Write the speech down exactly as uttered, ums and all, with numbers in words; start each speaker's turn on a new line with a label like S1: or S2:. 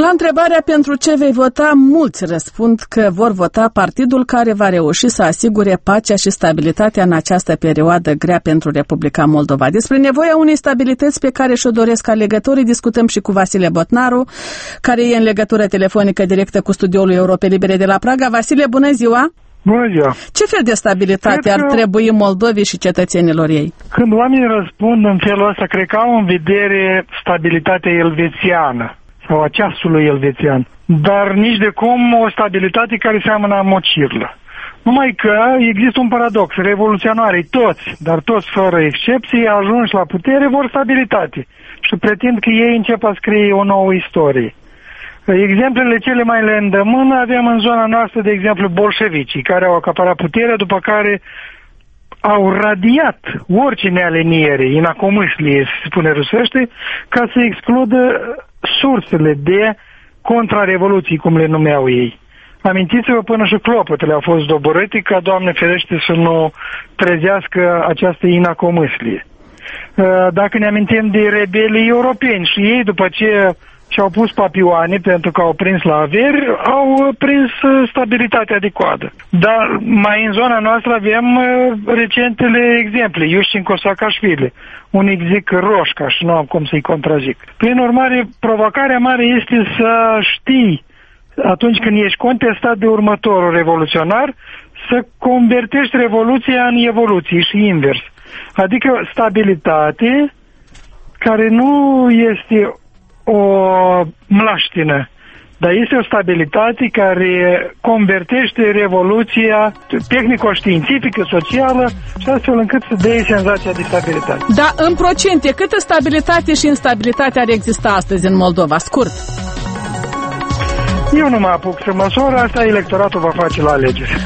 S1: La întrebarea pentru ce vei vota, mulți răspund că vor vota partidul care va reuși să asigure pacea și stabilitatea în această perioadă grea pentru Republica Moldova. Despre nevoia unei stabilități pe care și-o doresc alegătorii discutăm și cu Vasile Botnaru, care e în legătură telefonică directă cu studioul Europei Libere de la Praga. Vasile, bună ziua!
S2: Bună ziua!
S1: Ce fel de stabilitate cred ar că... trebui Moldovei și cetățenilor ei?
S2: Când oamenii răspund în felul ăsta, cred că au în vedere stabilitatea elvețiană sau a ceasului elvețian, dar nici de cum o stabilitate care seamănă a mocirlă. Numai că există un paradox. Revoluționarii toți, dar toți fără excepție, ajunși la putere, vor stabilitate și pretind că ei încep a scrie o nouă istorie. Exemplele cele mai le îndemână avem în zona noastră, de exemplu, bolșevicii, care au acaparat puterea, după care au radiat orice nealiniere, inacomâslie, se spune rusește, ca să excludă sursele de contrarevoluții, cum le numeau ei. Amintiți-vă, până și clopotele au fost doborâte, ca, Doamne ferește, să nu trezească această inacomâslie. Dacă ne amintim de rebelii europeni și ei, după ce și-au pus papioane pentru că au prins la averi, au prins stabilitatea de coadă. Dar mai în zona noastră avem recentele exemple, Iușchenko Saakashvili, unii zic Roșca și nu am cum să-i contrazic. Prin urmare, provocarea mare este să știi, atunci când ești contestat de următorul revoluționar, să convertești revoluția în evoluție și invers. Adică stabilitate care nu este o mlaștină, dar este o stabilitate care convertește revoluția tehnico-științifică, socială și astfel încât să dea senzația de stabilitate.
S1: Da, în procente, câtă stabilitate și instabilitate ar exista astăzi în Moldova? Scurt.
S2: Eu nu mă apuc să măsor, asta electoratul va face la alegeri.